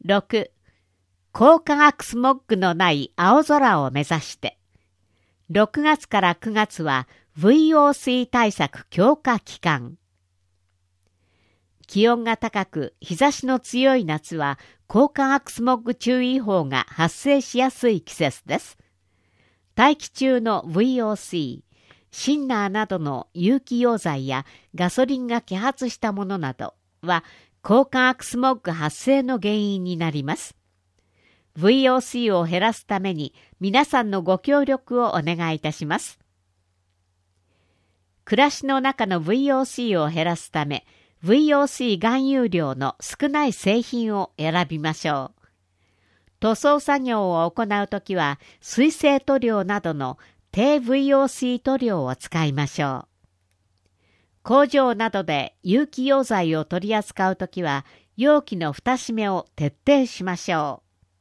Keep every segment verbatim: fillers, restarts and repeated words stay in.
ろく、高化学スモッグのない青空を目指して。ろくがつからくがつは ブイオーシー 対策強化期間。気温が高く日差しの強い夏は高化学スモッグ注意報が発生しやすい季節です。大気中の ブイオーシー、シンナーなどの有機溶剤やガソリンが揮発したものなどは高化学スモッグ発生の原因になります。ブイオーシー を減らすために皆さんのご協力をお願いいたします。暮らしの中の ブイオーシー を減らすため、ブイオーシー 含有量の少ない製品を選びましょう。塗装作業を行うときは、水性塗料などの低 ブイオーシー 塗料を使いましょう。工場などで有機溶剤を取り扱うときは、容器の蓋閉めを徹底しましょ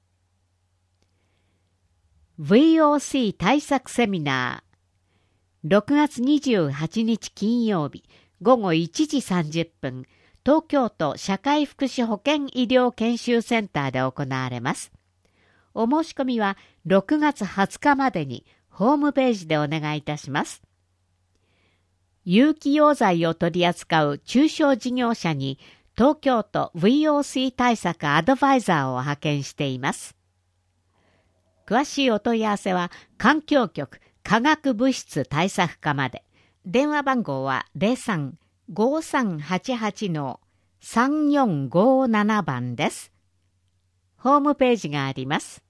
う。ブイオーシー 対策セミナー。ろくがつにじゅうはちにち金曜日、ごごいちじさんじゅっぷん、東京都社会福祉保健医療研修センターで行われます。お申し込みはろくがつはつかまでにホームページでお願いいたします。有機溶剤を取り扱う中小事業者に東京都 ブイオーシー 対策アドバイザーを派遣しています。詳しいお問い合わせは環境局化学物質対策課まで。電話番号は ゼロさん ごさんはちはち さんよんごなな 番です。ホームページがあります。